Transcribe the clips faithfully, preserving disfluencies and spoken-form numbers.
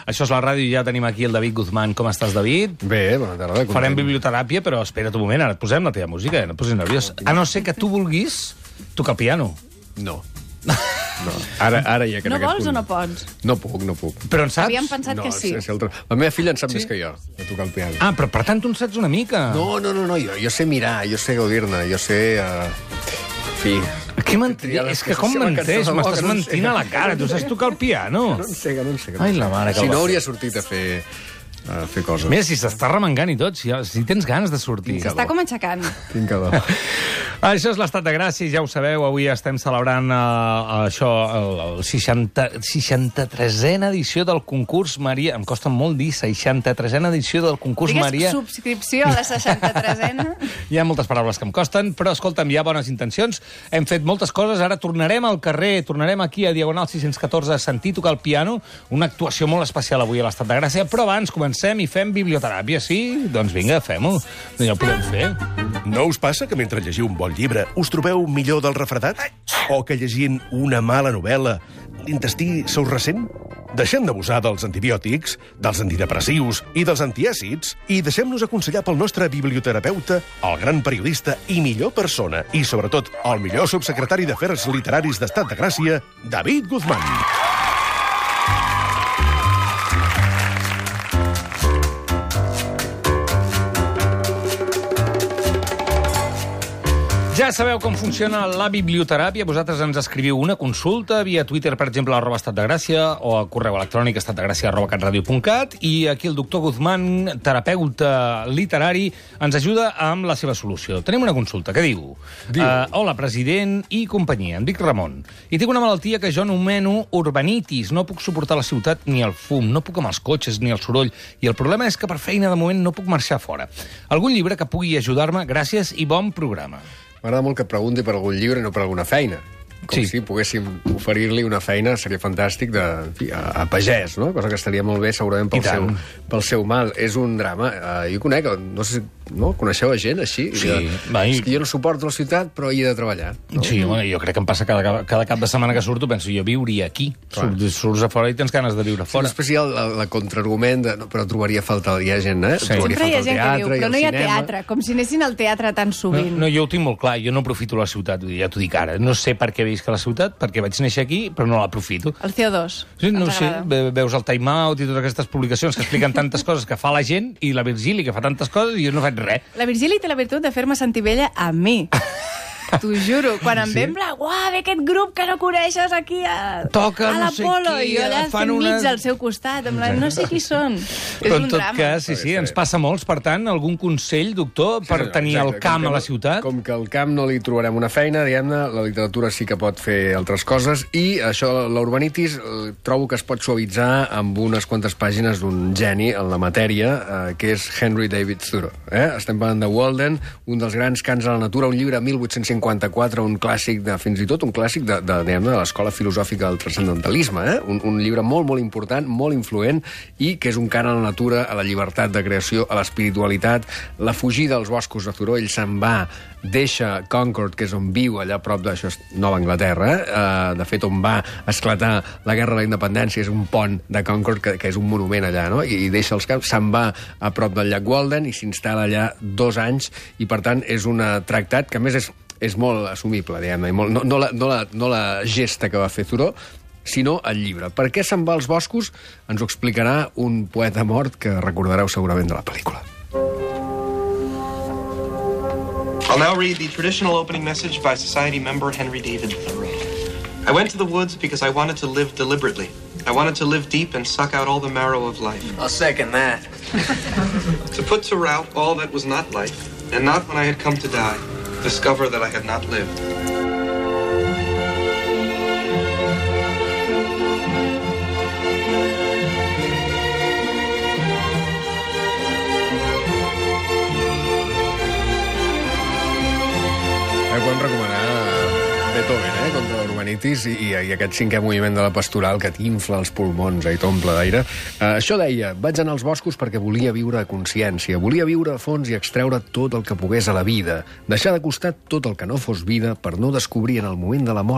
Això és la ràdio i ja tenim aquí el David Guzmán. Com estàs, David? Bé, bona tarda. Farem biblioteràpia, però espera't un moment, ara et posem la teva música, no et posis nerviós. A no ser que tu vulguis tocar el piano. No. No. Ara, ara ja que No en aquest vols punt... o no pots? No puc, no puc. Però en saps? Havíem pensat No, que sí. sense el tro- La meva filla en sap més que jo, de tocar el piano. Ah, però per tant tu en saps una mica. No, no, no, no jo, jo sé mirar, jo sé gaudir-ne, jo sé... Uh... En fi... Què menteix? Triar les És que com coses, menteix? cançó de M'estàs boca, no en mentint sé. a la cara. Tu saps tocar el piano? No en sé, que no en sé. Que no Ai, en sé. la mare que Si el va no, fer. hauria sortit a fer, a fer coses. Mira, si s'està remengant i tot, si, si tens ganes de sortir. S'està com aixecant. Quin cadó. Això és l'Estat de Gràcia, ja ho sabeu, avui estem celebrant uh, això, el, el seixanta, seixanta-tresena edició del concurs Maria. Em costa molt dir seixanta-tresena edició del concurs Digues Maria. subscripció a la seixanta-tresena. Hi ha moltes paraules que em costen, però escolta'm, hi ha bones intencions. Hem fet moltes coses, ara tornarem al carrer, tornarem aquí a Diagonal sis-cents catorze a sentir tocar el piano, una actuació molt especial avui a l'Estat de Gràcia, però abans comencem i fem biblioteràpia, sí? Doncs vinga, fem-ho. Ja ho podem fer. No us passa que mentre llegiu un bon llibre us trobeu millor del refredat? O que llegint una mala novel·la l'intestí se us ressent? Deixem d'abusar dels antibiòtics, dels antidepressius i dels antiàcids i deixem-nos aconsellar pel nostre biblioterapeuta, el gran periodista i millor persona, i sobretot el millor subsecretari d'Afers Literaris d'Estat de Gràcia, David Guzmán. Ja sabeu com funciona la biblioteràpia. Vosaltres ens escriviu una consulta via Twitter, per exemple, arroba Estat de Gràcia, o a correu electrònic estatdegràcia arroba catradio punt cat, i aquí el doctor Guzmán, terapeuta literari, ens ajuda amb la seva solució. Tenim una consulta que diu... Diu. Uh, hola, president i companyia. Em dic Ramon. I tinc una malaltia que jo anomeno urbanitis. No puc suportar la ciutat ni el fum, no puc amb els cotxes ni el soroll. I el problema és que per feina de moment no puc marxar fora. Algun llibre que pugui ajudar-me? Gràcies i bon programa. M'agrada molt que et pregunti per algun llibre i no per alguna feina. Com Sí. si poguéssim oferir-li una feina, seria fantàstic, de, en fi, a, a pagès, no? Cosa que estaria molt bé, segurament, pel, I tant. seu, pel seu mal. És un drama. Uh, jo conec, no sé si no? Coneixeu a gent així? Sí, I de, va, i- és que jo no suporto la ciutat, però hi he de treballar. No? Sí, bueno, jo crec que em passa cada, cada cap de setmana que surto, penso, jo viuria aquí. Clar. Surts, surts a fora i tens ganes de viure a Sí, fora. després hi ha la, la contraargument de... No, però trobaria a faltar... Hi ha gent, eh? Sí. Trobaria Sempre hi ha faltar el gent que diu, teatre i però el no hi ha cinema. teatre, com si anessin al teatre tan No, sovint. no, jo ho tinc molt clar, jo no aprofito la ciutat, vull dir, ja t'ho dic ara. No sé per què visc a la ciutat, perquè vaig néixer aquí, però no l'aprofito. El C O dos. Sí, no Ens sé, agrada. ve- veus el Time Out i totes aquestes publicacions que expliquen tantes coses que fa la gent, i la Virgili que fa tantes coses i jo no faig res. La Virgili té la virtut de fer-me sentir vella a mi. T'ho juro, quan em ve en plan, uah, ve aquest grup que no coneixes aquí a, Toca a no sé l'Apolo, qui, i jo allà fan fent unes- mig al seu costat, en plan, no sé qui són. És Però en un tot drama. cas, sí, sí, ens passa molts, per tant, algun consell, doctor, per senyor, tenir exacte. el camp Com que a la no- ciutat? Com que al camp no li trobarem una feina, diguem-ne, la literatura sí que pot fer altres coses, i això, la urbanitis, eh, trobo que es pot suavitzar amb unes quantes pàgines d'un geni en la matèria, eh, que és Henry David Thoreau. Eh? Estem parlant de Walden, un dels grans cants de la natura, un llibre mil vuit-cents cinquanta-quatre, un clàssic, de, fins i tot un clàssic de, de, de, de l'escola filosòfica del transcendentalisme, eh? un, un llibre molt, molt important, molt influent, i que és un cant a la natura, a la llibertat de creació, a l'espiritualitat, la fugida als boscos de Thoreau. Ell se'n va, deixa Concord, que és on viu, allà a prop d'això, és Nova Anglaterra, eh? Uh, de fet, on va esclatar la Guerra de la Independència, és un pont de Concord, que, que és un monument allà, no? I, i deixa els camps, se'n va a prop del llac Walden i s'instal·la allà dos anys, i per tant és un tractat que a més és, és molt assumible, diguem-ne, i molt, no, no, la, no, la, no la gesta que va fer Thoreau, sinó el llibre. Per què se'n va als boscos? Ens ho explicarà un poeta mort que recordareu segurament de la pel·lícula. I'll now read the traditional opening message by Society member Henry David Thoreau. I went to the woods because I wanted to live deliberately. I wanted to live deep and suck out all the marrow of life. I'll second that. To put to rout all that was not life, and not when I had come to die, discover that I had not lived. Eh, podem recomanar Beethoven, eh, contra l'urbanitis i, i, i aquest cinquè moviment de la pastoral que t'infla els pulmons eh, i t'omple d'aire. Eh, això deia, vaig anar als boscos perquè volia viure a consciència, volia viure a fons i extreure tot el que pogués a la vida, deixar de costat tot el que no fos vida per no descobrir en el moment de la mort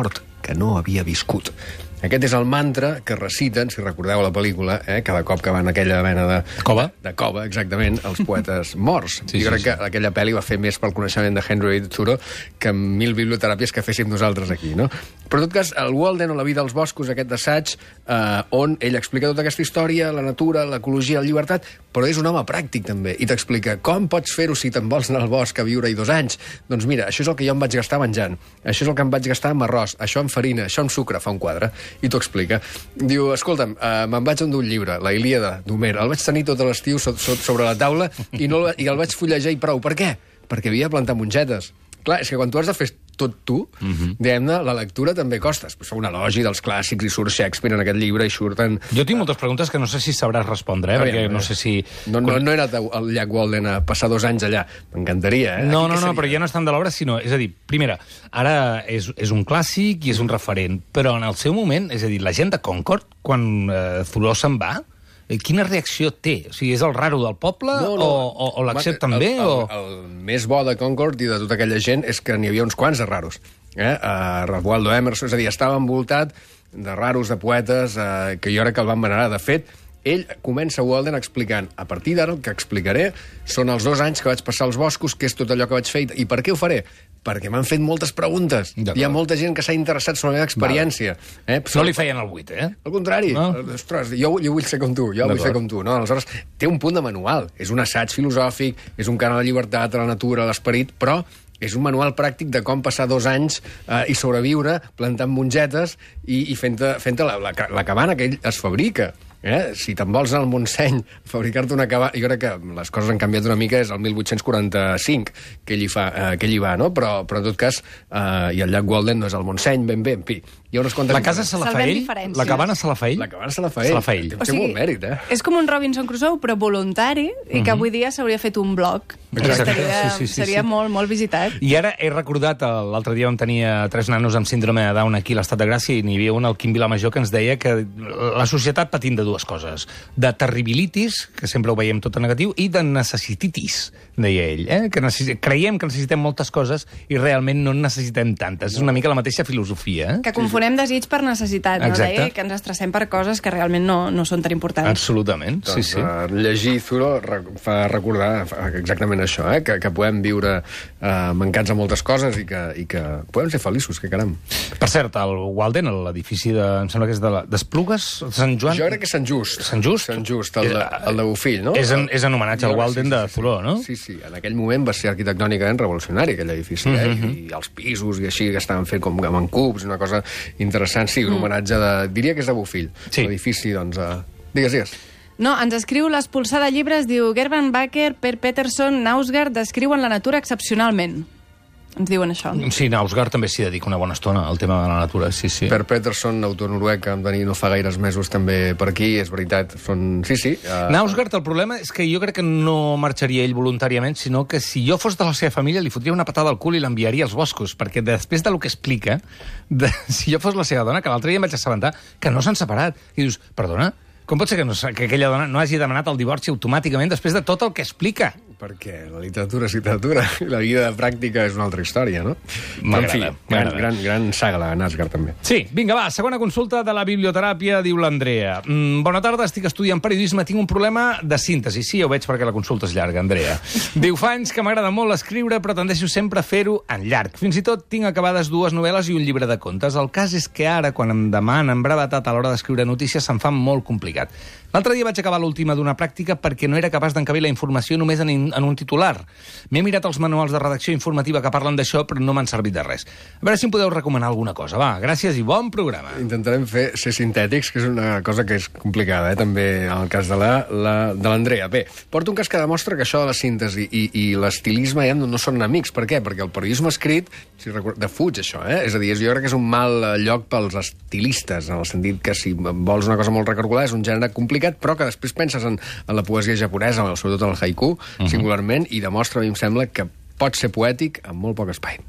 que no havia viscut. Aquest és el mantra que reciten, si recordeu la pel·lícula, eh, cada cop que van a aquella mena de... Cova. De cova, exactament, els poetes morts. Sí, jo crec sí, que sí. aquella pel·li va fer més pel coneixement de Henry Thoreau que mil biblioteràpies que féssim nosaltres aquí, no? Però en tot cas, el Walden o la vida als boscos, aquest assaig, eh, on ell explica tota aquesta història, la natura, l'ecologia, la llibertat, però és un home pràctic, també, i t'explica com pots fer-ho si te'n vols anar al bosc a viure-hi dos anys. Doncs mira, això és el que jo em vaig gastar menjant, això és el que em vaig gastar amb arròs, això amb farina, això amb sucre, fa un quadre, i t'ho explica. Diu, escolta'm, eh, me'n vaig endur un llibre, la Ilíada d'Homer, el vaig tenir tot l'estiu so so sobre la taula i, no, i el vaig fullejar i prou. Per què? Perquè havia de plantar mongetes. Clar, és que quan tu has de fer tot tu, uh -huh. diguem-ne, la lectura també costa. Fa un elogi dels clàssics i surt Shakespeare en aquest llibre i surten... Jo tinc moltes preguntes que no sé si sabràs respondre, eh? Perquè no sé si... No, no, no he anat al llac Walden a passar dos anys allà. M'encantaria, eh? No, no, no, però ja no estan de l'obra, sinó... És a dir, primera, ara és, és un clàssic i és un referent, però en el seu moment, és a dir, la gent de Concord, quan eh, Thoreau se'n va, quina reacció té? O sigui, és el raro del poble no, no. o, o, o l'accepten bé? El, el, o... el, el més bo de Concord i de tota aquella gent és que n'hi havia uns quants de raros. Eh? Uh, Ralph Waldo Emerson, és a dir, estava envoltat de raros, de poetes, uh, que jo crec que el van venerar. De fet, ell comença Walden explicant, a partir d'ara el que explicaré són els dos anys que vaig passar als boscos, que és tot allò que vaig fer. I per què ho faré? Perquè m'han fet moltes preguntes. Hi ha molta gent que s'ha interessat sobre la meva experiència. Eh? No li feien el buit, eh? Al contrari. No? Ostres, jo, jo vull ser com tu, jo vull ser com tu. No? Aleshores, té un punt de manual. És un assaig filosòfic, és un cant a la llibertat, a la natura, a l'esperit, però és un manual pràctic de com passar dos anys eh, i sobreviure plantant mongetes i, i fent, fent la, la, la cabana que ell es fabrica. Eh? Si te'n vols anar al Montseny fabricar-te una cabana... Jo crec que les coses han canviat una mica, és el mil vuit-cents quaranta-cinc que ell hi, fa, eh, que ell hi va, no? Però, però en tot cas, eh, i el llac Walden no és el Montseny, ben bé, en fi. Hi ha unes quantes... La casa se la fa ell? La cabana se la fa ell? La cabana se la fa ell. Se la fa ell. Té, té molt mèrit, eh? És com un Robinson Crusoe, però voluntari, i que avui dia s'hauria fet un blog. Exacte. Seria, Sí, sí, sí, seria sí. molt, molt visitat. I ara he recordat, l'altre dia on tenia tres nanos amb síndrome de Down aquí a l'Estat de Gràcia, i n'hi havia un, el Quim Vilamajor, que ens deia que la societat patint de dues coses. De terribilitis, que sempre ho veiem tot en negatiu, i de necessititis, deia ell. Eh? Que necessit... Creiem que necessitem moltes coses i realment no en necessitem tantes. És una mica la mateixa filosofia. Eh? Que confonem desig per necessitat, no? Exacte. Deia que ens estressem per coses que realment no, no són tan importants. Absolutament, Doncs, sí, sí. Uh, llegir Thoreau re fa recordar fa exactament això, eh? que, que podem viure uh, mancats de moltes coses i que, i que podem ser feliços, que caram. Per cert, el Walden, l'edifici de... em sembla que és de la, d'Esplugues, Sant Joan... Jo crec que és Sant Just. Sant Just? Sant Just, el de, el de Bofill, no? És en, és en homenatge al Walden sí, de sí, sí, Thoreau, no? Sí, sí, en aquell moment va ser arquitectònicament revolucionari, aquell edifici, eh? Mm -hmm. I, i els pisos i així, que estaven fent com en cubs, una cosa interessant, sí, un homenatge de... diria que és de Bofill, Sí. l'edifici, doncs... Uh... Digues, digues. No, ens escriu l'Espolsada Llibres, diu Gerben Bakker, Per Peterson, Nausgard descriuen la natura excepcionalment. Ens diuen això. Sí, Nausgard també s'hi dedica una bona estona al tema de la natura, sí, sí. Per Peterson, autor noruec, que vam tenir no fa gaires mesos també per aquí, és veritat, són... Sí, sí. Uh... Nausgard, el problema és que jo crec que no marxaria ell voluntàriament, sinó que si jo fos de la seva família li fotria una patada al cul i l'enviaria als boscos, perquè després del que explica, de, si jo fos la seva dona, que l'altre dia em vaig assabentar que no s'han separat, i dius, perdona, com pot ser que, no, que aquella dona no hagi demanat el divorci automàticament després de tot el que explica? Perquè la literatura és literatura, i la vida pràctica és una altra història, no? M'agrada, En fi, gran, m'agrada. gran, gran saga, la Nausgard, també. Sí, vinga, va, segona consulta de la biblioteràpia, diu l'Andrea. Mm, bona tarda, estic estudiant periodisme, tinc un problema de síntesi. Sí, ja ho veig perquè la consulta és llarga, Andrea. Diu, fa anys que m'agrada molt escriure, però tendeixo sempre a fer-ho en llarg. Fins i tot tinc acabades dues novel·les i un llibre de contes. El cas és que ara, quan em demanen brevetat a l'hora d'escriure notícies, se'm fa molt complicat. L'altre dia vaig acabar l'última d'una pràctica perquè no era capaç d'encabir la informació només en, en un titular. M'he mirat els manuals de redacció informativa que parlen d'això, però no m'han servit de res. A veure si em podeu recomanar alguna cosa. Va, gràcies i bon programa. Intentarem fer, ser sintètics, que és una cosa que és complicada, eh? també en el cas de la, la, de l'Andrea. Bé, porto un cas que demostra que això de la síntesi i, i l'estilisme ja no, no són enemics. Per què? Perquè el periodisme escrit, si record, defuig això, eh? És a dir, jo crec que és un mal lloc pels estilistes, en el sentit que si vols una cosa molt recargolada és un gènere complicat, però que després penses en, en la poesia japonesa, sobretot en el haiku, uh-huh. singularment, i demostra, a mi em sembla, que pot ser poètic amb molt poc espai.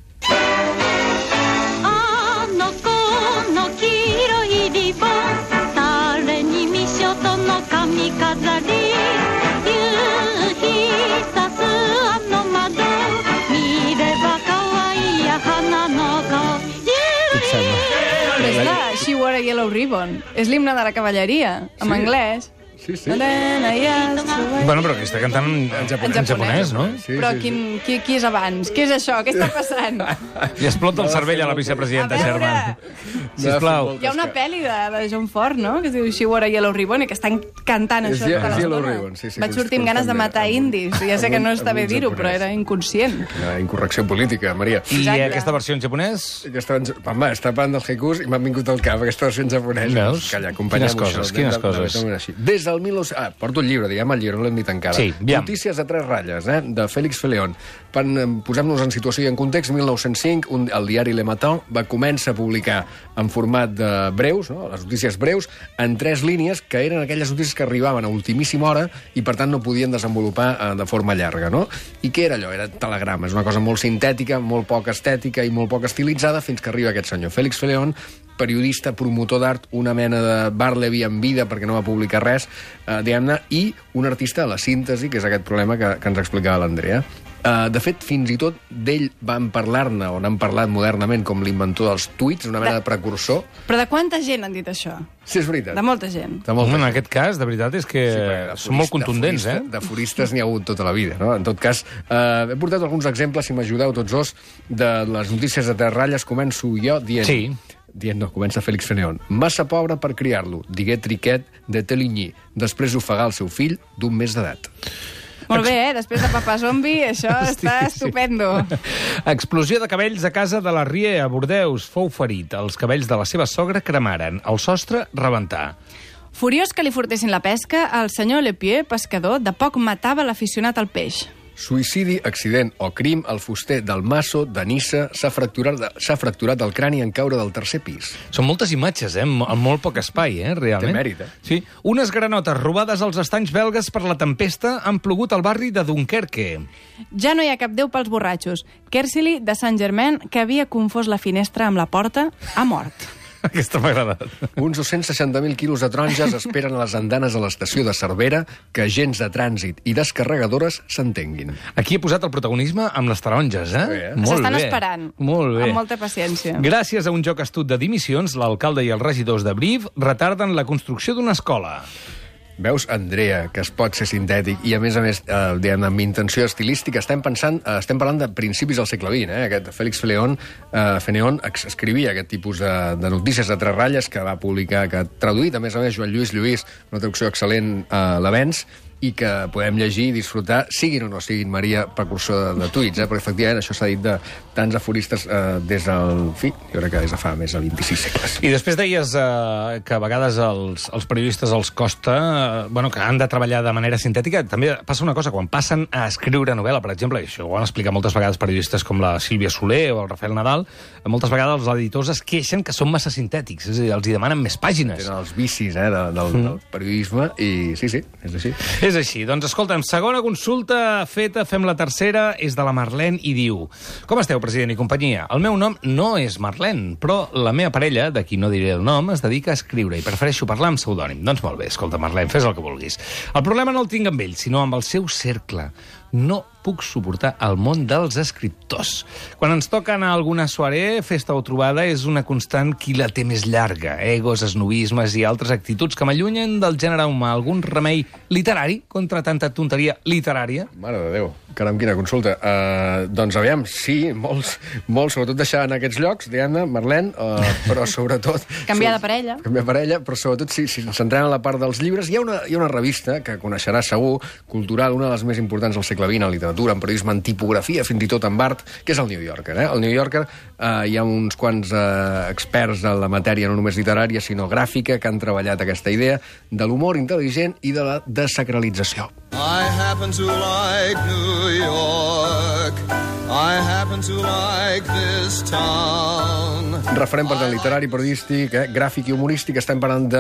Què et sembla? Yellow Ribbon. És l'himne de la cavalleria, en Sí. anglès. Sí, sí. Bueno, però aquí està cantant en, en, japonès, en japonès, no? Sí, Però sí, sí. quin, qui, qui és abans? Què és això? Què està passant? Li explota el cervell a la vicepresidenta A veure. Sherman. Sisplau. Hi ha una pel·li de, de John Ford, no?, que es diu She Wore a Yellow Ribbon i que estan cantant És això Ye- tota és Yellow l'estona. Ribbon, sí, sí, Vaig sortir amb ganes de matar indis. Ja sé que no està bé dir-ho, però era inconscient. Una incorrecció política, Maria. I Exacte. aquesta versió en japonès? Aquesta, home, està parlant dels haikus i m'han vingut al cap aquesta versió en japonès. Veus? Calla, acompanyem-ho, Quines coses, això. quines De- de- de- coses. de- així. Des del mil nou cents... Ah, porto el llibre, diguem el llibre, no l'hem dit encara. Sí, aviam. Notícies a tres ratlles, eh, de Félix Feleón. Per eh, posar-nos en situació i en context, mil nou-cents cinc, un, el diari Le Matin va començar a publicar en format de breus, no? Les notícies breus, en tres línies, que eren aquelles notícies que arribaven a ultimíssima hora i, per tant, no podien desenvolupar eh, de forma llarga, no? I què era allò? Era telegrames, una cosa molt sintètica, molt poc estètica i molt poc estilitzada, fins que arriba aquest senyor, Félix Feleón, periodista, promotor d'art, una mena de Barleby en vida, perquè no va publicar res, eh, diguem-ne, i un artista de la síntesi, que és aquest problema que, que ens explicava l'Andrea. Uh, de fet, fins i tot d'ell van parlar-ne, o n'han parlat modernament com l'inventor dels tuits, una mena de precursor. Però de quanta gent han dit això? Sí, és veritat. De molta gent. De molta En gent. aquest cas, de veritat, és que Sí, perquè de són molt forista- contundents, de eh? forista, De foristes n'hi ha hagut tota la vida, no? En tot cas, eh, he portat alguns exemples, si m'ajudeu tots dos, de les notícies de tres ratlles. Començo jo dient... Sí. Dient, no, comença Félix Feleón. Massa pobre per criar-lo, digué Triquet de Teligny, després d'ofegar el seu fill d'un mes d'edat. Molt bé, eh? Després de Papa Zombi, això està estupendo. Explosió de cabells a casa de la Rie, a Bordeus. Fou ferit. Els cabells de la seva sogra cremaren. El sostre rebentar. Furiós que li furtessin la pesca, el senyor Lepier, pescador, de poc matava l'aficionat al peix. Suïcidi, accident o crim, el fuster del Masso, de Nissa, s'ha fracturat, s'ha fracturat el crani en caure del tercer pis. Són moltes imatges, eh? En molt poc espai, eh? Realment. Té mèrit, eh? Sí. Unes granotes robades als estanys belgues per la tempesta han plogut al barri de Dunkerque. Ja no hi ha cap déu pels borratxos. Kersili, de Saint-Germain, que havia confós la finestra amb la porta, ha mort. Aquesta m'ha agradat. Uns dos-cents seixanta mil quilos de taronges esperen a les andanes a l'estació de Cervera que agents de trànsit i descarregadores s'entenguin. Aquí he posat el protagonisme amb les taronges, eh? Bé, eh? Molt S'estan bé. esperant. Molt bé. Amb molta paciència. Gràcies a un joc estut de dimissions, l'alcalde i els regidors de Brive retarden la construcció d'una escola. Veus, Andrea, que es pot ser sintètic i, a més a més, eh, diguem, amb intenció estilística, estem pensant, eh, estem parlant de principis del segle vint, eh? Aquest Félix Feleón, eh, Feleón escrivia aquest tipus de, de notícies de tres ratlles que va publicar, que ha traduït, a més a més, Joan Lluís Lluís, una traducció excel·lent a l'Avenç, i que podem llegir i disfrutar, siguin o no siguin, Maria, precursor de, de tuits, eh? Perquè, efectivament, això s'ha dit de tants aforistes eh, des del... fi, jo crec que des de fa més de vint-i-sis segles. I després deies eh, que a vegades els, els periodistes els costa, eh, bueno, que han de treballar de manera sintètica. També passa una cosa, quan passen a escriure novel·la, per exemple, i això ho han explicat moltes vegades periodistes com la Sílvia Soler o el Rafael Nadal, moltes vegades els editors es queixen que són massa sintètics, és a dir, els hi demanen més pàgines. Tenen els vicis, eh, de, del, Mm. del periodisme, i sí, sí, és així. És així. Doncs escolta'm, segona consulta feta, fem la tercera, és de la Marlene i diu: com esteu, president i companyia? El meu nom no és Marlene, però la meva parella, de qui no diré el nom, es dedica a escriure i prefereixo parlar amb pseudònim. Doncs molt bé, escolta, Marlene, fes el que vulguis. El problema no el tinc amb ell, sinó amb el seu cercle. No puc suportar el món dels escriptors. Quan ens toca anar a alguna soirée, festa o trobada, és una constant qui la té més llarga. Egos, esnovismes i altres actituds que m'allunyen del gènere humà. Algun remei literari contra tanta tonteria literària? Mare de Déu, caram, quina consulta. Uh, doncs aviam, sí, molts, molts, sobretot deixar en aquests llocs, diguem-ne, Marlene, uh, però sobretot... Canviar de parella. Canviar de parella, però sobretot si, si ens centrem en la part dels llibres, hi ha una, hi ha una revista que coneixeràs segur, cultural, una de les més importants del segle vint en literatura, en periodisme, en tipografia, fins i tot en art, que és el New Yorker. Eh? El New Yorker uh, hi ha uns quants uh, experts en la matèria, no només literària, sinó gràfica, que han treballat aquesta idea de l'humor intel·ligent i de la desacralització. I happen to like New York. I happen to like this town. Referent, per tant, literari, periodístic, eh, gràfic i humorístic. Estem parlant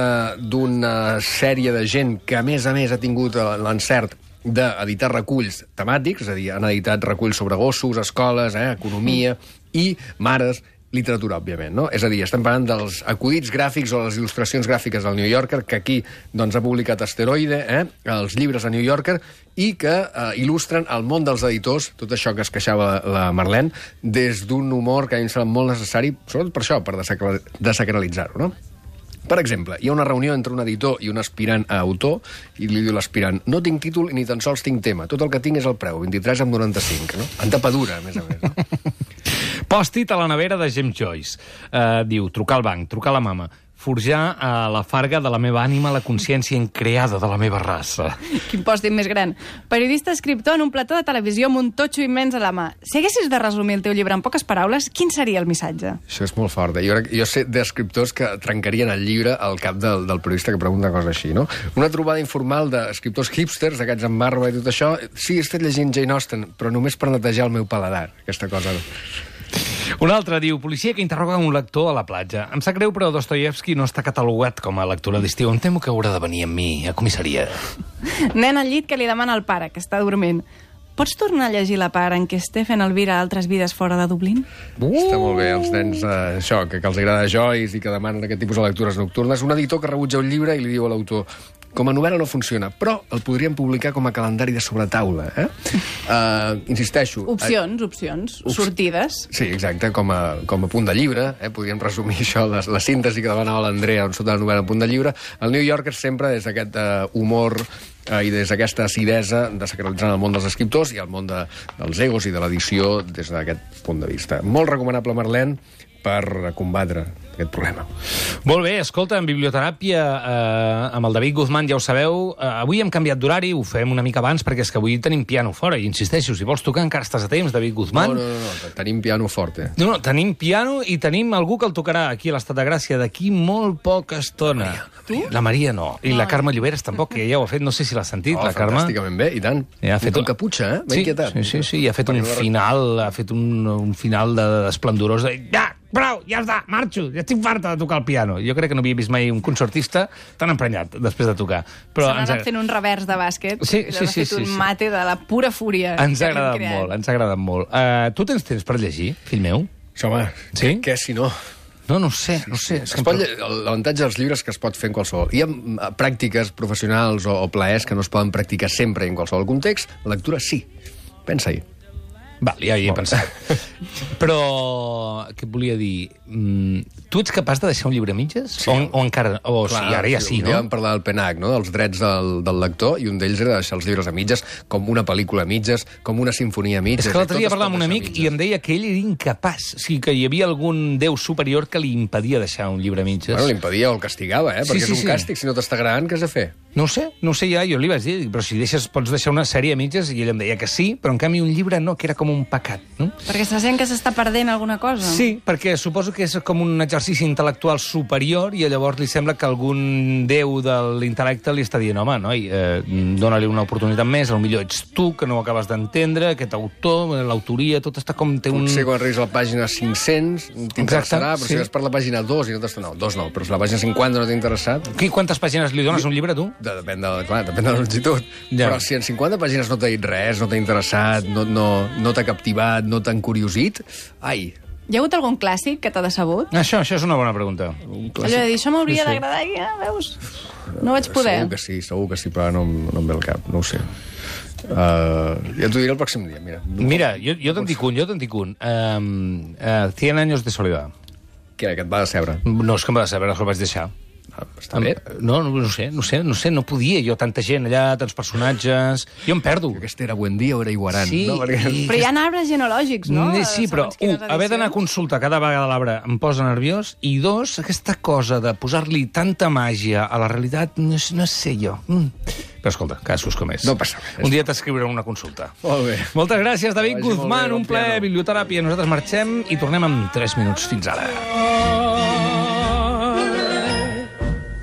d'una sèrie de gent que, a més a més, ha tingut l'encert d'editar reculls temàtics, és a dir, han editat reculls sobre gossos, escoles, eh, economia i mares, literatura, òbviament, no? És a dir, estem parlant dels acudits gràfics o les il·lustracions gràfiques del New Yorker, que aquí doncs, ha publicat Asteroide, eh, els llibres de New Yorker, i que eh, il·lustren el món dels editors, tot això que es queixava la Marlene, des d'un humor que a mi em sembla molt necessari, sobretot per això, per desacralitzar-ho, no? Per exemple, hi ha una reunió entre un editor i un aspirant a autor i li diu l'aspirant: no tinc títol i ni tan sols tinc tema. Tot el que tinc és el preu, vint-i-tres amb noranta-cinc. No? En tapadura, a més a més. No? Pòstit a la nevera de James Joyce. Uh, diu, trucar al banc, trucar a la mama, forjar a la farga de la meva ànima la consciència increada de la meva raça. Quin pòstit més gran. Periodista escriptor en un plató de televisió amb un totxo immens a la mà. Si haguessis de resumir el teu llibre en poques paraules, quin seria el missatge? Això és molt fort. Eh? Jo, jo sé d'escriptors que trencarien el llibre al cap del, del periodista que pregunta una cosa així, no? Una trobada informal d'escriptors hipsters, aquests amb barba i tot això. Sí, he estat llegint Jane Austen, però només per netejar el meu paladar, aquesta cosa. Un altre diu, policia que interroga un lector a la platja. Em sap greu, però Dostoyevsky no està catalogat com a lectura d'estiu. Em temo que haurà de venir amb mi a comissaria. Nen al llit que li demana al pare, que està dormint: pots tornar a llegir la part en què Stephen Elvira altres vides fora de Dublín? Uh! Està molt bé, els nens, eh, això, que, que els agrada Joyce i que demanen aquest tipus de lectures nocturnes. Un editor que rebutja un llibre i li diu a l'autor: com a novel·la no funciona, però el podríem publicar com a calendari de sobretaula. Eh? Uh, insisteixo... Opcions, opcions, Ups. sortides. Sí, exacte, com a, com a punt de llibre. Eh? Podríem resumir això, la, la síntesi que demanava l'Andrea sota la novel·la punt de llibre. El New Yorker sempre, des d'aquest uh, humor uh, i des d'aquesta acidesa de sacralitzar el món dels escriptors i el món de, dels egos i de l'edició des d'aquest punt de vista. Molt recomanable, Marlène, per combatre aquest problema. Molt bé, escolta, en biblioteràpia eh, amb el David Guzmán, ja ho sabeu, eh, avui hem canviat d'horari, ho fem una mica abans, perquè és que avui tenim piano fora, i insisteixo, si vols tocar encara estàs a temps, David Guzmán. No, no, no, no, tenim piano forte. No, no, tenim piano i tenim algú que el tocarà aquí a l'Estat de Gràcia d'aquí molt poca estona. Tu? La Maria no, i la Carme Lloberes tampoc, que ja ho ha fet, no sé si l'ha sentit, Oh, la Carme. fantàsticament bé, i tant. Ja ha fet un un- caputxa, eh? M'ha Sí, inquietat. sí, sí, sí, i ha fet un Perquè no- final, ha fet un, un final de, esplendorós de... Ja, prou, ja està, marxo, ja estic farta de tocar el piano. Jo crec que no havia vist mai un concertista tan emprenyat després de tocar. Però Se n'ha ens, anat fent un revers de bàsquet. Sí, i sí, l'ha sí, fet sí, un sí. mate de la pura fúria. ens que ha hem agradat creat. molt, ens ha agradat molt. Uh, tu tens temps per llegir, fill meu? Sí, home, Sí? què si no? No, no ho sé, no ho sé. És Es que pot, em lle- L'avantatge dels llibres que es pot fer en qualsevol. Hi ha mm, pràctiques professionals o, o plaers que no es poden practicar sempre en qualsevol context. La lectura sí. Pensa-hi. Val, ja hi he pensat. Però, què et volia dir? Mm, tu ets capaç de deixar un llibre a mitges? Sí. O, o encara... O sí, ara ja sí, un dia no? vam parlar del P N A C, no? dels drets del, del lector, i un d'ells era deixar els llibres a mitges, com una pel·lícula a mitges, com una sinfonia a mitges. És que l'altre tot dia es parlava pot amb un deixar a amic mitges. i em deia que ell era incapaç. O sigui, que hi havia algun déu superior que li impedia deixar un llibre a mitges. Bueno, l'impedia o el castigava, eh? Sí, Perquè sí, és un sí. càstig, si no t'està agradant, què has de fer? No ho sé, no ho sé ja, jo li vaig dir, però si deixes, pots deixar una sèrie a mitges, i ell em deia que sí, però en canvi un llibre no, que era com un pecat, no? Perquè se sent que s'està perdent alguna cosa. Sí, perquè suposo que és com un exercici intel·lectual superior i llavors li sembla que algun déu de l'intel·lecte li està dient: home, noi, eh, dóna-li una oportunitat més, potser ets tu que no ho acabes d'entendre, aquest autor, l'autoria, tot està com... Té un... Potser quan arribis a la pàgina cinc-cents t'interessarà, però sí. si vas per la pàgina dos i no t'està... No, dos no, però si la pàgina cinquanta no t'ha interessat... Qui, quantes pàgines li dones a un llibre, tu? De, depèn, de, clar, depèn de la longitud. Ja. Però si en cinquanta pàgines no t'ha dit res, no t'ha interessat, no, no, no t'ha captivat, no t'ha encuriosit, ai... Hi ha hagut algun clàssic que t'ha decebut? Això, això és una bona pregunta. Un Allò de dir, això m'hauria Sí, sí. d'agradar, i ja, veus? No vaig poder. Segur que sí, segur que sí, però no, em- no em ve al cap, no ho sé. Uh, ja t'ho diré el pròxim dia, mira. Mira, jo, jo te'n dic un, jo te'n dic un. Um, uh, Cien años de soledad. Què, que et va decebre? No és que em va decebre, que el vaig deixar. Ah, està bé. No, no, no sé, no sé, no sé, no podia jo, tanta gent allà, tants personatges... Jo em perdo. Aquest era Buendía o era Iguaran, Sí, no? Perquè... i- Però hi ha arbres genealògics, no? Mm, Sí, però, Segons quines un, haver d'anar a edicions. consulta cada vegada a l'arbre em posa nerviós, i dos, aquesta cosa de posar-li tanta màgia a la realitat, no, és- no sé jo. Mm. Però escolta, casos com és. No passa res. Un dia t'escriuré una consulta. Molt bé. Moltes gràcies, David Que vagi molt Guzmán, bé, un bon plaer, piano. biblioteràpia. Nosaltres marxem i tornem en tres minuts. Fins ara.